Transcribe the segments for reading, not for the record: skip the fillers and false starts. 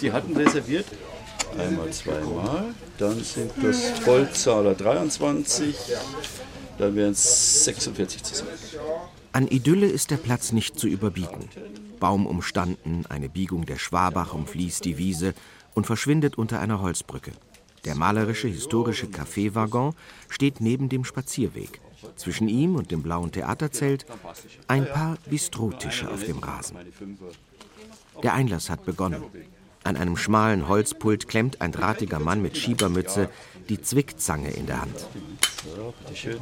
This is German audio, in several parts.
Sie hatten reserviert. Einmal, zweimal. Dann sind das Vollzahler 23. Dann wären es 46 zusammen. An Idylle ist der Platz nicht zu überbieten. Baumumstanden, eine Biegung der Schwabach umfließt die Wiese und verschwindet unter einer Holzbrücke. Der malerische, historische Kaffeewaggon steht neben dem Spazierweg. Zwischen ihm und dem blauen Theaterzelt ein paar Bistrotische auf dem Rasen. Der Einlass hat begonnen. An einem schmalen Holzpult klemmt ein drahtiger Mann mit Schiebermütze die Zwickzange in der Hand. So, bitteschön.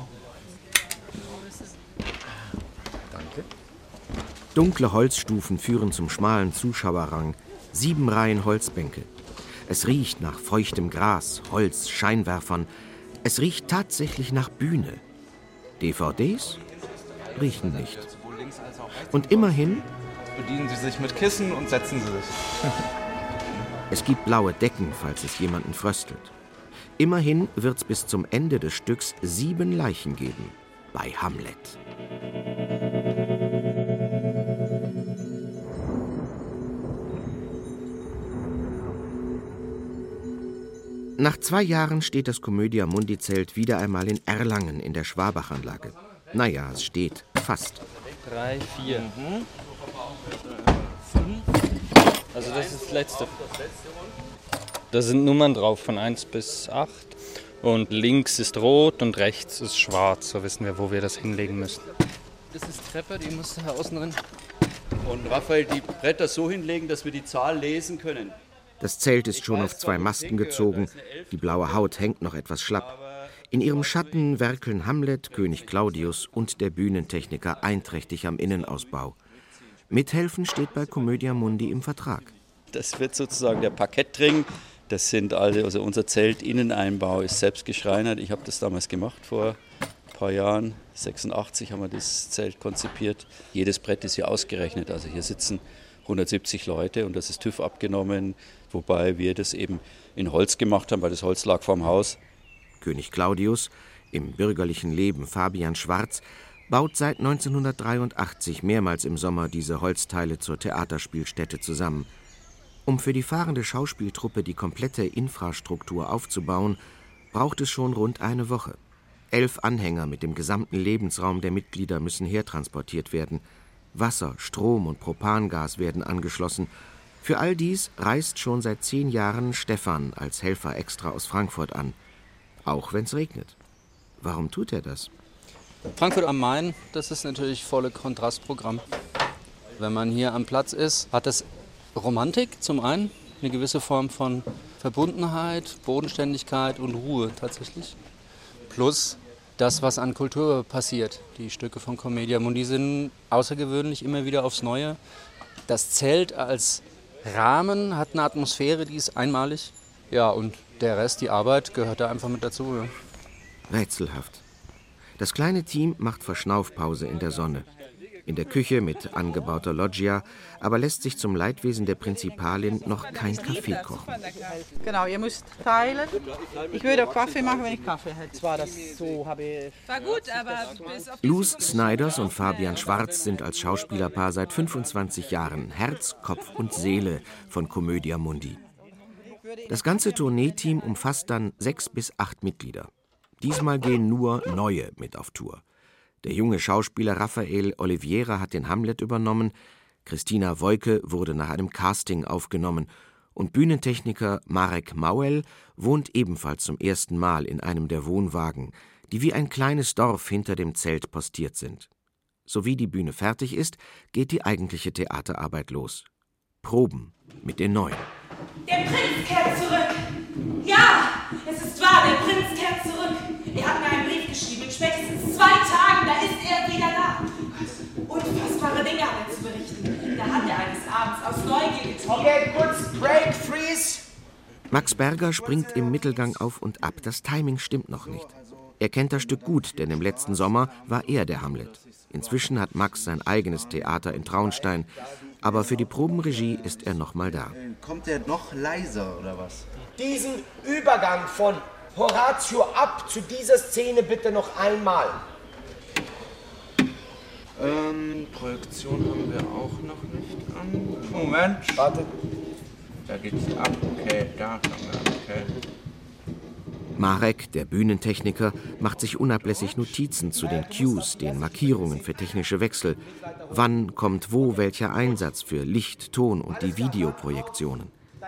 Danke. Dunkle Holzstufen führen zum schmalen Zuschauerrang. 7 Reihen Holzbänke. Es riecht nach feuchtem Gras, Holz, Scheinwerfern. Es riecht tatsächlich nach Bühne. DVDs riechen nicht. Und immerhin bedienen Sie sich mit Kissen und setzen Sie sich. Es gibt blaue Decken, falls es jemanden fröstelt. Immerhin wird's bis zum Ende des Stücks 7 Leichen geben. Bei Hamlet. Nach 2 Jahren steht das Komödia-Mundi-Zelt wieder einmal in Erlangen in der Schwabach-Anlage. Naja, es steht fast. 3, 4, 5. Also das ist das letzte. Da sind Nummern drauf von 1 bis 8. Und links ist rot und rechts ist schwarz. So wissen wir, wo wir das hinlegen müssen. Das ist die Treppe, die muss da außen drin. Und Raphael, die Bretter so hinlegen, dass wir die Zahl lesen können. Das Zelt ist schon auf 2 Masten gezogen. Die blaue Haut hängt noch etwas schlapp. In ihrem Schatten werkeln Hamlet, König Claudius und der Bühnentechniker einträchtig am Innenausbau. Mithelfen steht bei Komödia Mundi im Vertrag. Das wird sozusagen der Parkettring. Das sind also unser Zeltinneneinbau ist selbst geschreinert. Ich habe das damals gemacht vor ein paar Jahren. 86 haben wir das Zelt konzipiert. Jedes Brett ist hier ausgerechnet. Also hier sitzen 170 Leute und das ist TÜV abgenommen, wobei wir das eben in Holz gemacht haben, weil das Holz lag vorm Haus. König Claudius, im bürgerlichen Leben Fabian Schwarz, baut seit 1983 mehrmals im Sommer diese Holzteile zur Theaterspielstätte zusammen. Um für die fahrende Schauspieltruppe die komplette Infrastruktur aufzubauen, braucht es schon rund eine Woche. 11 Anhänger mit dem gesamten Lebensraum der Mitglieder müssen hertransportiert werden. Wasser, Strom und Propangas werden angeschlossen. Für all dies reist schon seit 10 Jahren Stefan als Helfer extra aus Frankfurt an. Auch wenn es regnet. Warum tut er das? Frankfurt am Main, das ist natürlich volle Kontrastprogramm. Wenn man hier am Platz ist, hat es Romantik zum einen, eine gewisse Form von Verbundenheit, Bodenständigkeit und Ruhe tatsächlich. Plus das, was an Kultur passiert. Die Stücke von Komödia Mundi sind außergewöhnlich, immer wieder aufs Neue. Das Zelt als Rahmen hat eine Atmosphäre, die ist einmalig. Ja, und der Rest, die Arbeit, gehört da einfach mit dazu. Ja. Rätselhaft. Das kleine Team macht Verschnaufpause in der Sonne. In der Küche mit angebauter Loggia, aber lässt sich zum Leidwesen der Prinzipalin noch kein Kaffee kochen. Genau, ihr müsst teilen. Ich würde auch Kaffee machen, wenn ich Kaffee hätte. Zwar das so habe ich. War gut, aber Luz Snyders und Fabian Schwarz sind als Schauspielerpaar seit 25 Jahren Herz, Kopf und Seele von Komödia Mundi. Das ganze Tourneeteam umfasst dann 6 bis 8 Mitglieder. Diesmal gehen nur Neue mit auf Tour. Der junge Schauspieler Raphael Oliveira hat den Hamlet übernommen, Christina Woike wurde nach einem Casting aufgenommen und Bühnentechniker Marek Mauel wohnt ebenfalls zum ersten Mal in einem der Wohnwagen, die wie ein kleines Dorf hinter dem Zelt postiert sind. Sowie die Bühne fertig ist, geht die eigentliche Theaterarbeit los. Proben mit den Neuen. Der Prinz kehrt zurück. Ja, es ist wahr, der Prinz kehrt zurück. Er hat mir einen Brief geschrieben. In spätestens 2 Tagen, da ist er wieder da. Unfassbare Dinge hat er zu berichten. Da hat er eines Abends aus Neugier getrieben. Okay, kurz Break, Freeze. Max Berger springt im Mittelgang auf und ab. Das Timing stimmt noch nicht. Er kennt das Stück gut, denn im letzten Sommer war er der Hamlet. Inzwischen hat Max sein eigenes Theater in Traunstein. Aber für die Probenregie ist er noch mal da. Kommt er noch leiser, oder was? Diesen Übergang von Horatio ab zu dieser Szene bitte noch einmal. Projektion haben wir auch noch nicht an. Moment. Warte. Da geht's ab, okay, da fangen wir an, okay. Marek, der Bühnentechniker, macht sich unablässig Notizen zu den Cues, den Markierungen für technische Wechsel. Wann kommt wo welcher Einsatz für Licht, Ton und die Videoprojektionen.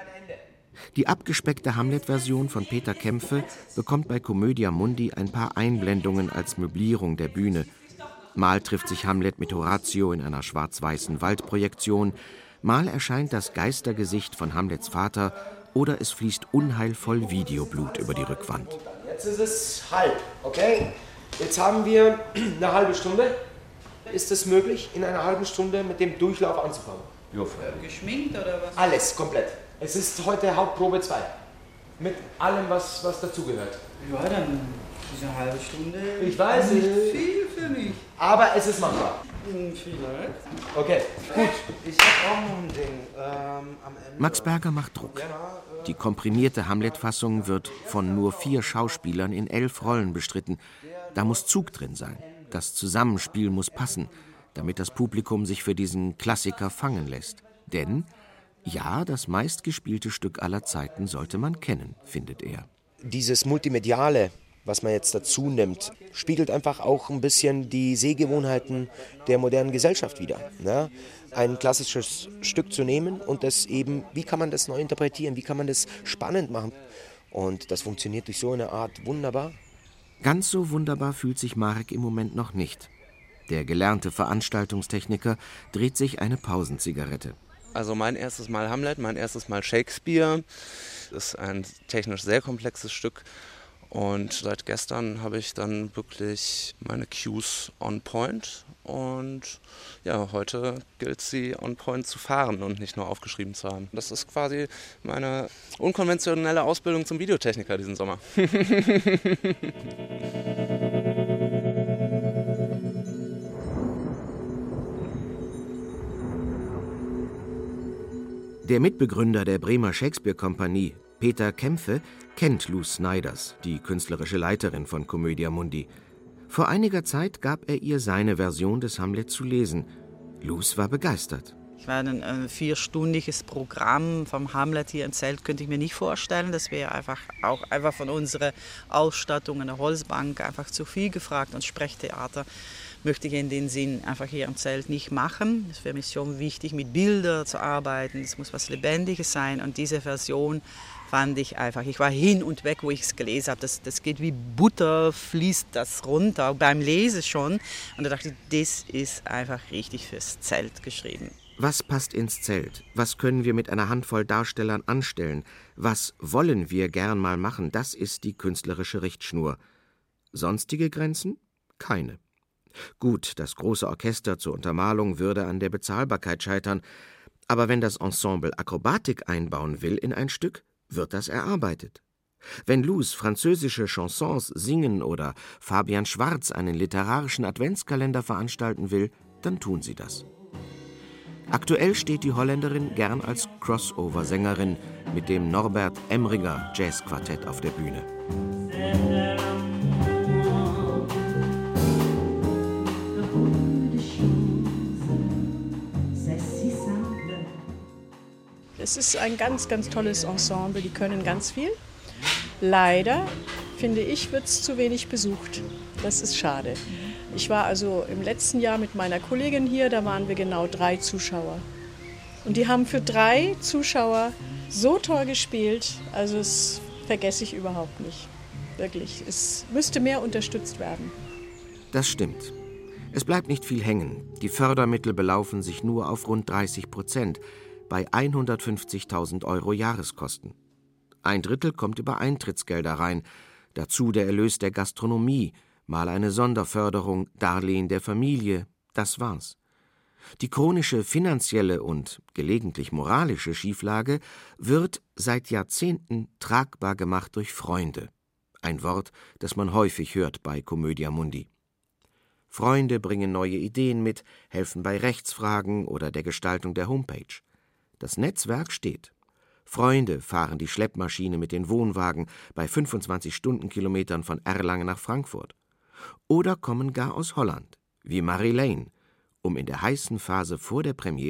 Die abgespeckte Hamlet-Version von Peter Kämpfe bekommt bei Comödia Mundi ein paar Einblendungen als Möblierung der Bühne. Mal trifft sich Hamlet mit Horatio in einer schwarz-weißen Waldprojektion, mal erscheint das Geistergesicht von Hamlets Vater oder es fließt unheilvoll Videoblut über die Rückwand. Jetzt ist es halb, okay? Jetzt haben wir eine halbe Stunde. Ist es möglich, in einer halben Stunde mit dem Durchlauf anzufangen? Ja, Geschminkt oder was? Alles, komplett. Es ist heute Hauptprobe 2. Mit allem, was dazugehört. Ja, dann ist eine halbe Stunde. Ich weiß nicht viel für mich. Aber es ist machbar. Vielleicht. Okay, gut. Ich hab auch noch ein Ding. Am Ende. Max Berger macht Druck. Die komprimierte Hamlet-Fassung wird von nur 4 Schauspielern in 11 Rollen bestritten. Da muss Zug drin sein. Das Zusammenspiel muss passen, damit das Publikum sich für diesen Klassiker fangen lässt. Denn, ja, das meistgespielte Stück aller Zeiten sollte man kennen, findet er. Dieses Multimediale, was man jetzt dazu nimmt, spiegelt einfach auch ein bisschen die Sehgewohnheiten der modernen Gesellschaft wider. Ne? Ein klassisches Stück zu nehmen und das eben, wie kann man das neu interpretieren, wie kann man das spannend machen? Und das funktioniert durch so eine Art wunderbar. Ganz so wunderbar fühlt sich Marek im Moment noch nicht. Der gelernte Veranstaltungstechniker dreht sich eine Pausenzigarette. Also mein erstes Mal Hamlet, mein erstes Mal Shakespeare. Das ist ein technisch sehr komplexes Stück. Und seit gestern habe ich dann wirklich meine Cues on point. Und ja, heute gilt es, sie on point zu fahren und nicht nur aufgeschrieben zu haben. Das ist quasi meine unkonventionelle Ausbildung zum Videotechniker diesen Sommer. Der Mitbegründer der Bremer Shakespeare-Kompanie, Peter Kämpfe, kennt Lou Snyders, die künstlerische Leiterin von Comödia Mundi. Vor einiger Zeit gab er ihr seine Version des Hamlet zu lesen. Luz war begeistert. Ich war ein 4-stündiges Programm vom Hamlet hier im Zelt, könnte ich mir nicht vorstellen. Das wäre einfach von unserer Ausstattung, eine Holzbank, einfach zu viel gefragt. Und Sprechtheater möchte ich in dem Sinn einfach hier im Zelt nicht machen. Es wäre mir schon wichtig, mit Bildern zu arbeiten. Es muss was Lebendiges sein. Und diese Version fand ich einfach, ich war hin und weg, wo ich es gelesen habe. Das geht wie Butter, fließt das runter, beim Lesen schon. Und da dachte ich, das ist einfach richtig fürs Zelt geschrieben. Was passt ins Zelt? Was können wir mit einer Handvoll Darstellern anstellen? Was wollen wir gern mal machen? Das ist die künstlerische Richtschnur. Sonstige Grenzen? Keine. Gut, das große Orchester zur Untermalung würde an der Bezahlbarkeit scheitern. Aber wenn das Ensemble Akrobatik einbauen will in ein Stück, wird das erarbeitet. Wenn Luz französische Chansons singen oder Fabian Schwarz einen literarischen Adventskalender veranstalten will, dann tun sie das. Aktuell steht die Holländerin gern als Crossover-Sängerin mit dem Norbert Emringer Jazzquartett auf der Bühne. Es ist ein ganz, ganz tolles Ensemble, die können ganz viel. Leider, finde ich, wird es zu wenig besucht. Das ist schade. Ich war also im letzten Jahr mit meiner Kollegin hier, da waren wir genau 3 Zuschauer. Und die haben für 3 Zuschauer so toll gespielt, also das vergesse ich überhaupt nicht. Wirklich, es müsste mehr unterstützt werden. Das stimmt. Es bleibt nicht viel hängen. Die Fördermittel belaufen sich nur auf rund 30%, bei 150.000 € Jahreskosten. 1/3 kommt über Eintrittsgelder rein, dazu der Erlös der Gastronomie, mal eine Sonderförderung, Darlehen der Familie, das war's. Die chronische finanzielle und gelegentlich moralische Schieflage wird seit Jahrzehnten tragbar gemacht durch Freunde. Ein Wort, das man häufig hört bei Comödia Mundi. Freunde bringen neue Ideen mit, helfen bei Rechtsfragen oder der Gestaltung der Homepage. Das Netzwerk steht. Freunde fahren die Schleppmaschine mit den Wohnwagen bei 25 Stundenkilometern von Erlangen nach Frankfurt. Oder kommen gar aus Holland, wie Marie Lane, um in der heißen Phase vor der Premiere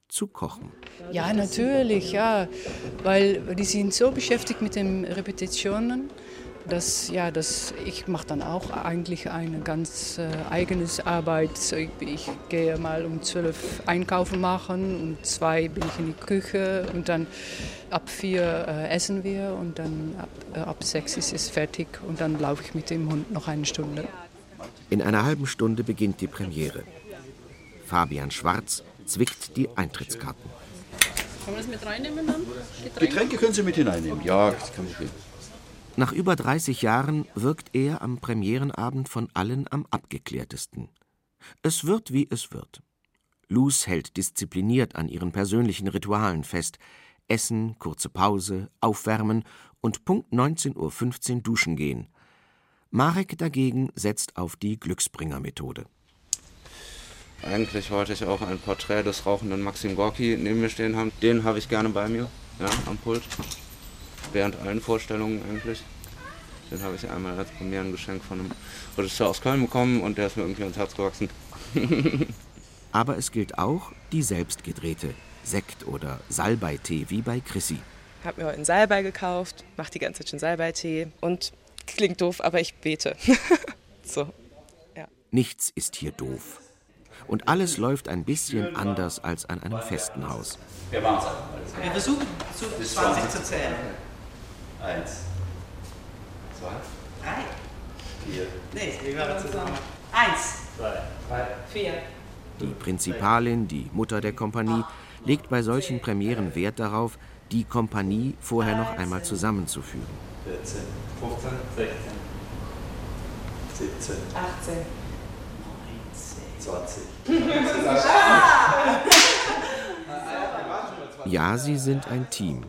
zu kochen. Ja, natürlich, ja, weil die sind so beschäftigt mit den Repetitionen, dass ich mache dann auch eigentlich eine ganz eigenes Arbeit. Ich gehe mal um 12 einkaufen machen, um 2 bin ich in die Küche und dann ab 4 essen wir und dann ab 6 ist es fertig und dann laufe ich mit dem Hund noch eine Stunde. In einer halben Stunde beginnt die Premiere. Fabian Schwarz zwickt die Eintrittskarten. Kann man das mit reinnehmen dann? Getränke können Sie mit hineinnehmen. Ja, das kann ich. Nach über 30 Jahren wirkt er am Premierenabend von allen am abgeklärtesten. Es wird, wie es wird. Luz hält diszipliniert an ihren persönlichen Ritualen fest. Essen, kurze Pause, aufwärmen und Punkt 19:15 Uhr duschen gehen. Marek dagegen setzt auf die Glücksbringer-Methode. Eigentlich wollte ich auch ein Porträt des rauchenden Maxim Gorki neben mir stehen haben. Den habe ich gerne bei mir, ja, am Pult. Während allen Vorstellungen eigentlich. Den habe ich einmal als Premierengeschenk von einem Regisseur aus Köln bekommen und der ist mir irgendwie ans Herz gewachsen. Aber es gilt auch die selbstgedrehte Sekt- oder Salbeitee wie bei Chrissy. Ich habe mir heute einen Salbei gekauft, mache die ganze Zeit schon Salbeitee und klingt doof, aber ich bete. So, ja. Nichts ist hier doof. Und alles läuft ein bisschen anders als an einem festen Haus. Wir machen es einfach. Wir versuchen zu 20 zu zählen. 1, 2, 3. 4. Nee, wir waren zusammen. 1, 2, 3, 4. Die Prinzipalin, die Mutter der Kompanie, legt bei solchen Premieren Wert darauf, die Kompanie vorher noch einmal zusammenzuführen. 14, 15, 16, 17, 18, 20. Ja, sie sind ein Team.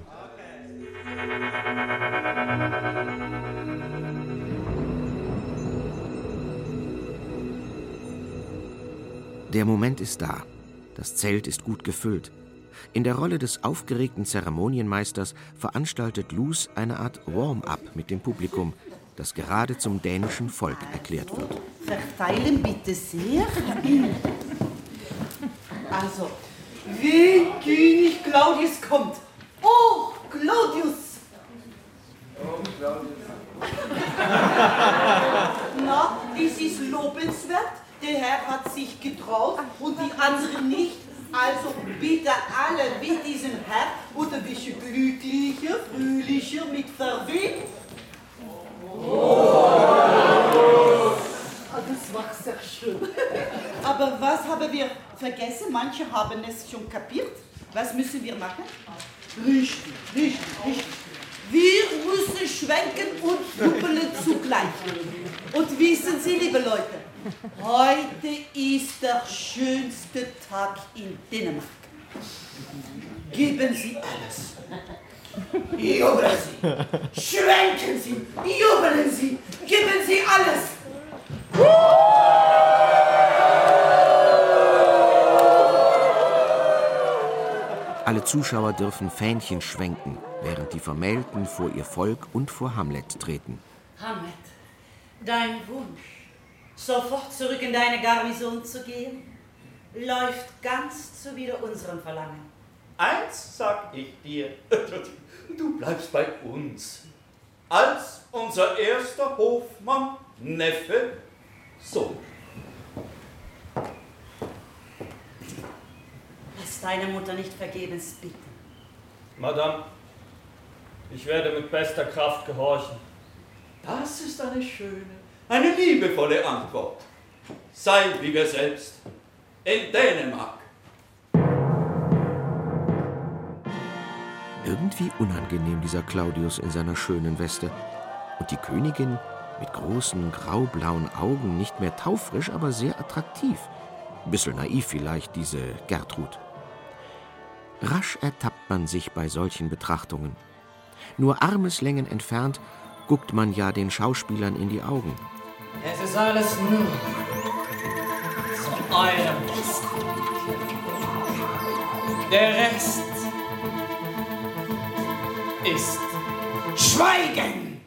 Der Moment ist da. Das Zelt ist gut gefüllt. In der Rolle des aufgeregten Zeremonienmeisters veranstaltet Luz eine Art Warm-up mit dem Publikum, das gerade zum dänischen Volk erklärt wird. Verteilen bitte sehr. Also, wenn König Claudius kommt. Oh, Claudius! Oh, Claudius. Na, es ist lobenswert. Der Herr hat sich getraut und die anderen nicht. Also bitte alle wie diesen Herr und ein bisschen glücklicher, fröhlicher mit Verwehen. Das war sehr schön. Aber was haben wir vergessen? Manche haben es schon kapiert. Was müssen wir machen? Richtig. Wir müssen schwenken und jubeln zugleich. Und wissen Sie, liebe Leute, heute ist der schönste Tag in Dänemark. Geben Sie alles. Jubeln Sie, schwenken Sie, jubeln Sie, geben Sie alles. Alle Zuschauer dürfen Fähnchen schwenken, während die Vermählten vor ihr Volk und vor Hamlet treten. Hamlet, dein Wunsch, sofort zurück in deine Garnison zu gehen, läuft ganz zuwider unserem Verlangen. Eins sag ich dir, du bleibst bei uns. Als unser erster Hofmann, Neffe, Sohn. Lass deine Mutter nicht vergebens bitten. Madame, ich werde mit bester Kraft gehorchen. Das ist eine schöne, eine liebevolle Antwort. Sei wie wir selbst, in Dänemark. Irgendwie unangenehm, dieser Claudius in seiner schönen Weste. Und die Königin mit großen graublauen Augen, nicht mehr taufrisch, aber sehr attraktiv. Bisschen naiv vielleicht, diese Gertrud. Rasch ertappt man sich bei solchen Betrachtungen. Nur Armeslängen entfernt guckt man ja den Schauspielern in die Augen. Es ist alles nur zu eurem Besten. Der Rest ist Schweigen!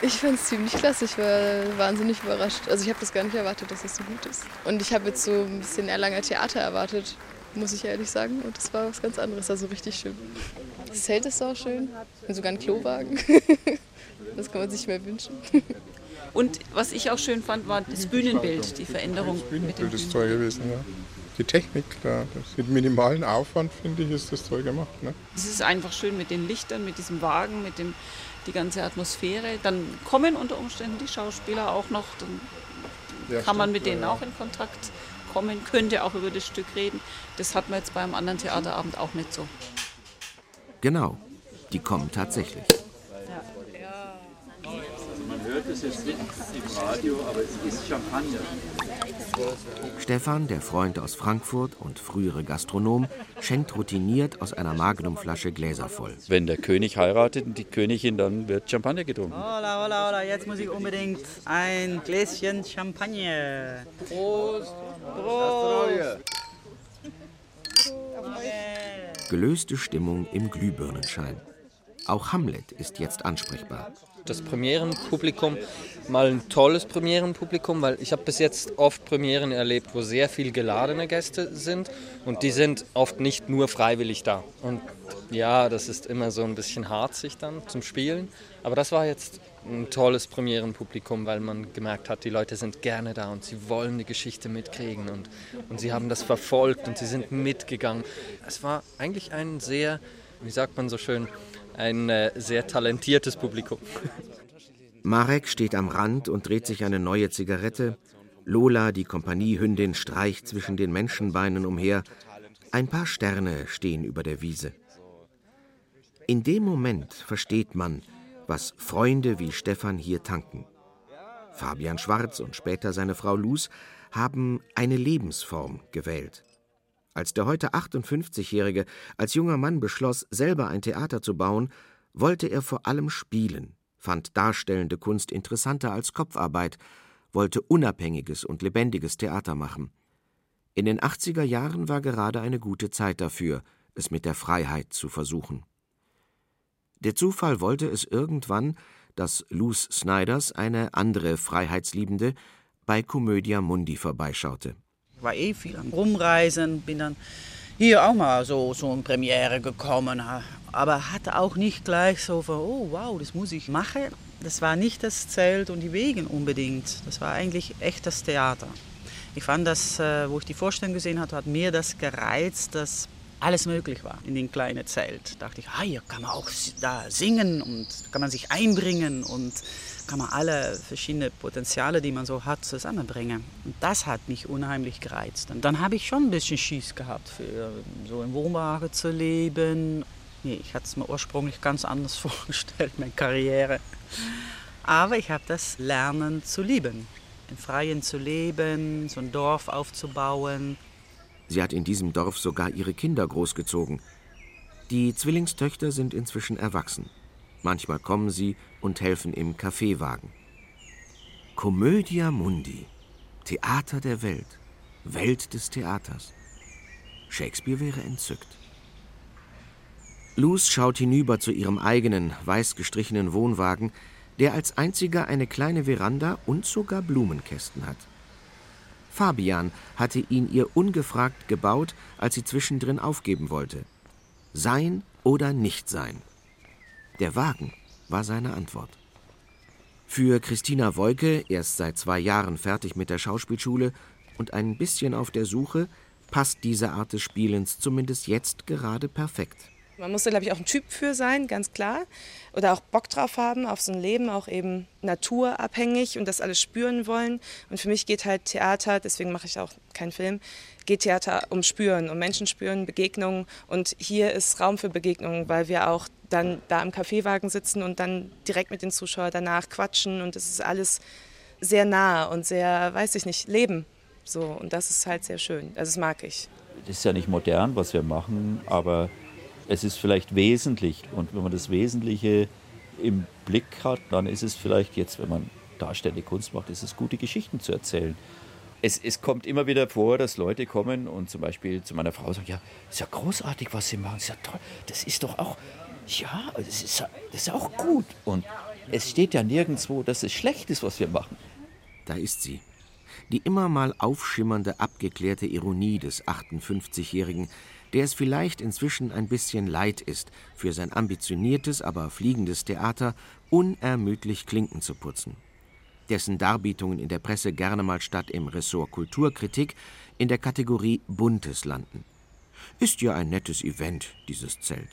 Ich fand es ziemlich klasse, ich war wahnsinnig überrascht. Also ich habe das gar nicht erwartet, dass es so gut ist. Und ich habe jetzt so ein bisschen Erlanger Theater erwartet, muss ich ehrlich sagen. Und das war was ganz anderes, also richtig schön. Das Zelt ist auch schön, und sogar ein Klowagen. Das kann man sich mehr wünschen. Und was ich auch schön fand, war das Bühnenbild, die Veränderung. Das Bühnenbild ist toll gewesen, ja. Die Technik, mit minimalen Aufwand, finde ich, ist das toll gemacht. Ne? Es ist einfach schön mit den Lichtern, mit diesem Wagen, die ganze Atmosphäre. Dann kommen unter Umständen die Schauspieler auch noch, dann kann man mit denen auch in Kontakt kommen, könnte auch über das Stück reden. Das hat man jetzt beim anderen Theaterabend auch nicht so. Genau, die kommen tatsächlich. Man hört es jetzt nicht im Radio, aber es ist Champagner. Stefan, der Freund aus Frankfurt und frühere Gastronom, schenkt routiniert aus einer Magnumflasche Gläser voll. Wenn der König heiratet und die Königin, dann wird Champagner getrunken. Hola, hola, hola, jetzt muss ich unbedingt ein Gläschen Champagner. Prost! Prost! Gelöste Stimmung im Glühbirnenschein. Auch Hamlet ist jetzt ansprechbar. Das Premierenpublikum, mal ein tolles Premierenpublikum, weil ich habe bis jetzt oft Premieren erlebt, wo sehr viel geladene Gäste sind und die sind oft nicht nur freiwillig da. Und ja, das ist immer so ein bisschen harzig dann zum Spielen, aber das war jetzt ein tolles Premierenpublikum, weil man gemerkt hat, die Leute sind gerne da und sie wollen die Geschichte mitkriegen und sie haben das verfolgt und sie sind mitgegangen. Es war eigentlich ein sehr, wie sagt man so schön, ein sehr talentiertes Publikum. Marek steht am Rand und dreht sich eine neue Zigarette. Lola, die Kompaniehündin, streicht zwischen den Menschenbeinen umher. Ein paar Sterne stehen über der Wiese. In dem Moment versteht man, was Freunde wie Stefan hier tanken. Fabian Schwarz und später seine Frau Luz haben eine Lebensform gewählt. Als der heute 58-Jährige als junger Mann beschloss, selber ein Theater zu bauen, wollte er vor allem spielen, fand darstellende Kunst interessanter als Kopfarbeit, wollte unabhängiges und lebendiges Theater machen. In den 80er Jahren war gerade eine gute Zeit dafür, es mit der Freiheit zu versuchen. Der Zufall wollte es irgendwann, dass Luz Snyders, eine andere Freiheitsliebende, bei Comödia Mundi vorbeischaute. Ich war viel am Rumreisen, bin dann hier auch mal so in Premiere gekommen, aber hatte auch nicht gleich so von, oh wow, das muss ich machen. Das war nicht das Zelt und die Wegen unbedingt, das war eigentlich echt das Theater. Ich fand das, wo ich die Vorstellung gesehen hatte, hat mir das gereizt, dass alles möglich war in dem kleinen Zelt. Da dachte ich, hier kann man auch da singen und kann man sich einbringen und kann man alle verschiedenen Potenziale, die man so hat, zusammenbringen. Und das hat mich unheimlich gereizt. Und dann habe ich schon ein bisschen Schiss gehabt, für so im Wohnwagen zu leben. Nee, ich hatte es mir ursprünglich ganz anders vorgestellt, meine Karriere. Aber ich habe das lernen zu lieben, im Freien zu leben, so ein Dorf aufzubauen. Sie hat in diesem Dorf sogar ihre Kinder großgezogen. Die Zwillingstöchter sind inzwischen erwachsen. Manchmal kommen sie und helfen im Kaffeewagen. Comödia Mundi, Theater der Welt, Welt des Theaters. Shakespeare wäre entzückt. Luz schaut hinüber zu ihrem eigenen, weiß gestrichenen Wohnwagen, der als einziger eine kleine Veranda und sogar Blumenkästen hat. Fabian hatte ihn ihr ungefragt gebaut, als sie zwischendrin aufgeben wollte. Sein oder nicht sein? Der Wagen war seine Antwort. Für Christina Woike, erst seit 2 Jahren fertig mit der Schauspielschule und ein bisschen auf der Suche, passt diese Art des Spielens zumindest jetzt gerade perfekt. Man muss da, glaube ich, auch ein Typ für sein, ganz klar. Oder auch Bock drauf haben, auf so ein Leben, auch eben naturabhängig und das alles spüren wollen. Und für mich geht halt Theater, deswegen mache ich auch keinen Film, geht Theater um Spüren, um Menschen spüren, Begegnungen. Und hier ist Raum für Begegnungen, weil wir auch dann da im Kaffeewagen sitzen und dann direkt mit den Zuschauern danach quatschen. Und es ist alles sehr nah und sehr, weiß ich nicht, Leben. So, und das ist halt sehr schön. Also das mag ich. Das ist ja nicht modern, was wir machen, aber es ist vielleicht wesentlich. Und wenn man das Wesentliche im Blick hat, dann ist es vielleicht jetzt, wenn man darstellende Kunst macht, ist es gute Geschichten zu erzählen. Es kommt immer wieder vor, dass Leute kommen und zum Beispiel zu meiner Frau sagen, ja, ist ja großartig, was Sie machen, ist ja toll, das ist doch auch, ja, das ist auch gut. Und Es steht ja nirgendwo, dass es schlecht ist, was wir machen. Da ist sie. Die immer mal aufschimmernde, abgeklärte Ironie des 58-Jährigen, der es vielleicht inzwischen ein bisschen leid ist, für sein ambitioniertes, aber fliegendes Theater unermüdlich Klinken zu putzen. Dessen Darbietungen in der Presse gerne mal statt im Ressort Kulturkritik in der Kategorie Buntes landen. Ist ja ein nettes Event, dieses Zelt.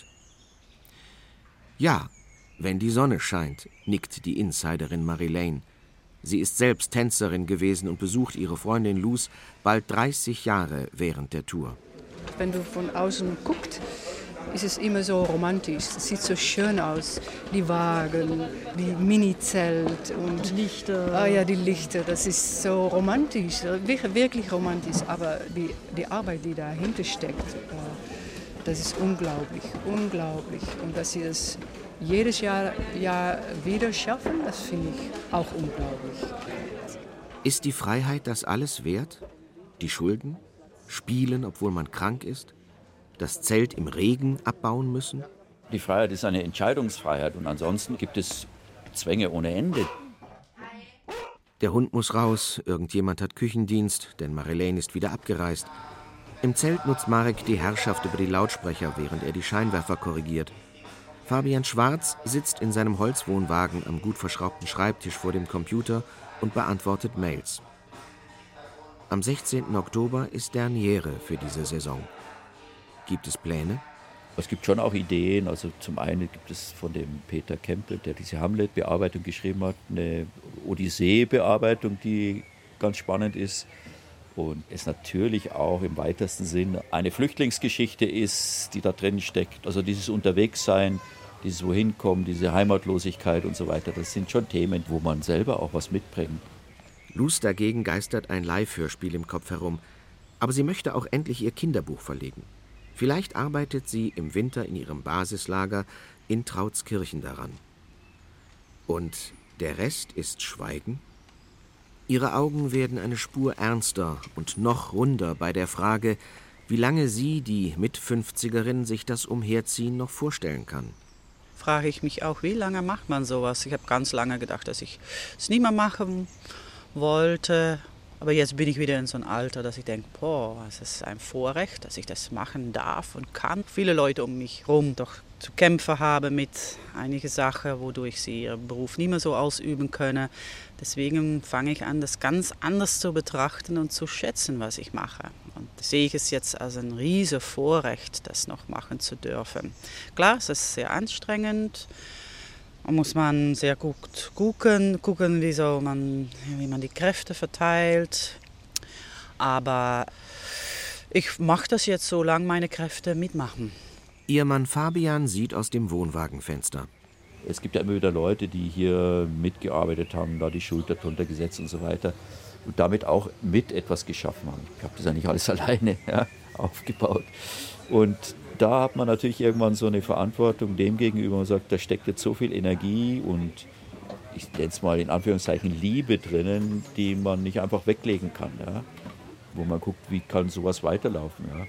Ja, wenn die Sonne scheint, nickt die Insiderin Marilène. Sie ist selbst Tänzerin gewesen und besucht ihre Freundin Luz bald 30 Jahre während der Tour. Wenn du von außen guckst, ist es immer so romantisch. Es sieht so schön aus. Die Wagen, die Mini-Zelt und die Lichter. Ah ja, die Lichter. Das ist so romantisch, wirklich romantisch. Aber die Arbeit, die dahinter steckt, das ist unglaublich, unglaublich. Und dass sie das jedes Jahr wieder schaffen, das finde ich auch unglaublich. Ist die Freiheit das alles wert? Die Schulden? Spielen, obwohl man krank ist? Das Zelt im Regen abbauen müssen? Die Freiheit ist eine Entscheidungsfreiheit und ansonsten gibt es Zwänge ohne Ende. Der Hund muss raus, irgendjemand hat Küchendienst, denn Marilène ist wieder abgereist. Im Zelt nutzt Marek die Herrschaft über die Lautsprecher, während er die Scheinwerfer korrigiert. Fabian Schwarz sitzt in seinem Holzwohnwagen am gut verschraubten Schreibtisch vor dem Computer und beantwortet Mails. Am 16. Oktober ist Derniere für diese Saison. Gibt es Pläne? Es gibt schon auch Ideen. Also zum einen gibt es von dem Peter Kempel, der diese Hamlet-Bearbeitung geschrieben hat, eine Odyssee-Bearbeitung, die ganz spannend ist. Und es natürlich auch im weitesten Sinn eine Flüchtlingsgeschichte ist, die da drin steckt. Also dieses Unterwegssein, dieses Wohinkommen, diese Heimatlosigkeit und so weiter, das sind schon Themen, wo man selber auch was mitbringt. Luz dagegen geistert ein Live-Hörspiel im Kopf herum. Aber sie möchte auch endlich ihr Kinderbuch verlegen. Vielleicht arbeitet sie im Winter in ihrem Basislager in Trautskirchen daran. Und der Rest ist Schweigen? Ihre Augen werden eine Spur ernster und noch runder bei der Frage, wie lange sie, die Mit-50erin, sich das Umherziehen noch vorstellen kann. Frage ich mich auch, wie lange macht man sowas? Ich habe ganz lange gedacht, dass ich es nicht mehr machen wollte. Aber jetzt bin ich wieder in so einem Alter, dass ich denke, es ist ein Vorrecht, dass ich das machen darf und kann. Viele Leute um mich herum doch zu kämpfen haben mit einigen Sachen, wodurch sie ihren Beruf nicht mehr so ausüben können. Deswegen fange ich an, das ganz anders zu betrachten und zu schätzen, was ich mache. Und sehe ich es jetzt als ein riesiges Vorrecht, das noch machen zu dürfen. Klar, es ist sehr anstrengend. Da muss man sehr gut gucken, wie man die Kräfte verteilt. Aber ich mache das jetzt, solange meine Kräfte mitmachen. Ihr Mann Fabian sieht aus dem Wohnwagenfenster. Es gibt ja immer wieder Leute, die hier mitgearbeitet haben, da die Schulter drunter gesetzt und so weiter. Und damit auch mit etwas geschaffen haben. Ich habe das ja nicht alles alleine aufgebaut. Und da hat man natürlich irgendwann so eine Verantwortung dem gegenüber und sagt, da steckt jetzt so viel Energie und ich nenne es mal in Anführungszeichen Liebe drinnen, die man nicht einfach weglegen kann. Ja? Wo man guckt, wie kann sowas weiterlaufen. Ja?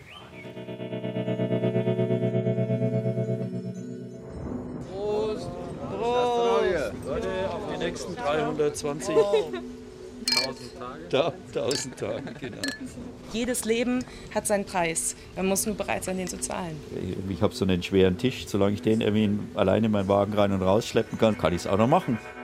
Prost! Leute, auf die nächsten 320. 1000 Tage, genau. Jedes Leben hat seinen Preis. Man muss nur bereit sein, den zu zahlen. Ich habe so einen schweren Tisch. Solange ich den irgendwie alleine in meinen Wagen rein und raus schleppen kann, kann ich es auch noch machen.